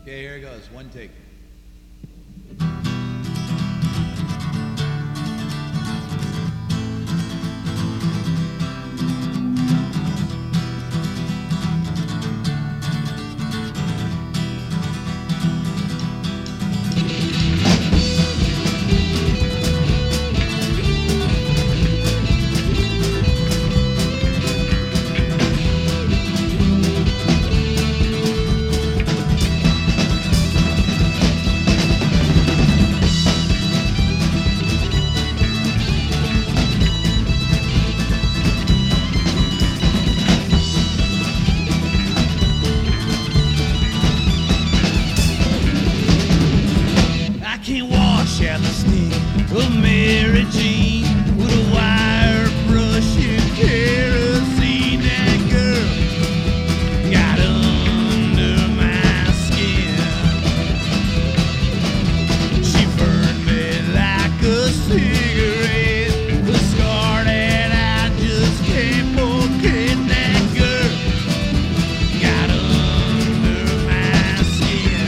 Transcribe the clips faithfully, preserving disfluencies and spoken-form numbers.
Okay, here it goes. One take. Can't wash out the stink of Mary Jean with a wire brush and kerosene. That girl got under my skin. She burned me like a cigarette, the scar that I just can't forget. That girl got under my skin.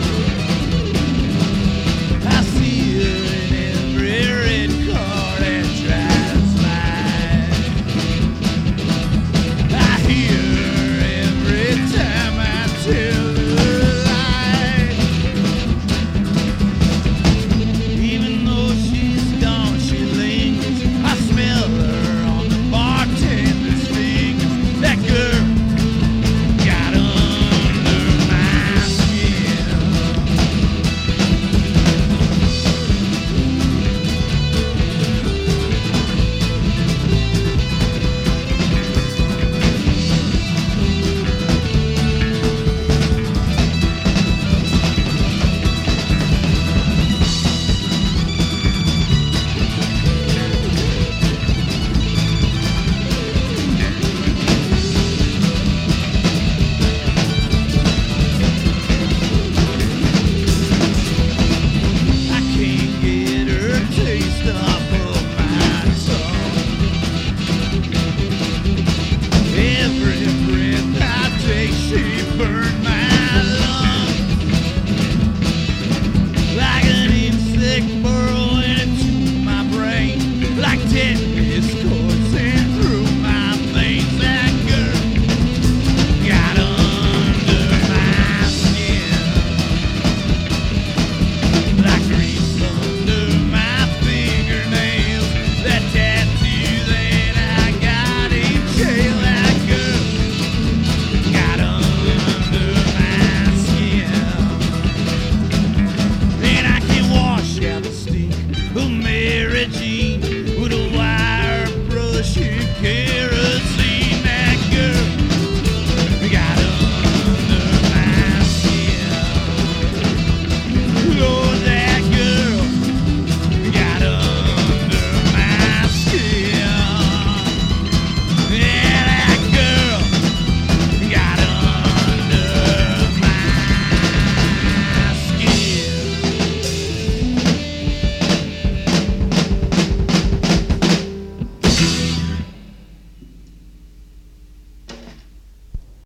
I see her in every red car that drives by. I hear her every time I tell her a lie. Even though she's gone, she lingers. I smell her on the bartender's fingers. That girl got under my skin. I can't get her taste off of my tongue. Every breath I take, she burned my lungs. Like an insect burrowing into my brain, like tetanus coursing through my veins. That girl got under my skin, like grease under my fingernails. That tattoo that I got in jail. That girl got under my skin. And I can wash out the stink of Mary Jean with a wire brush and kerosene.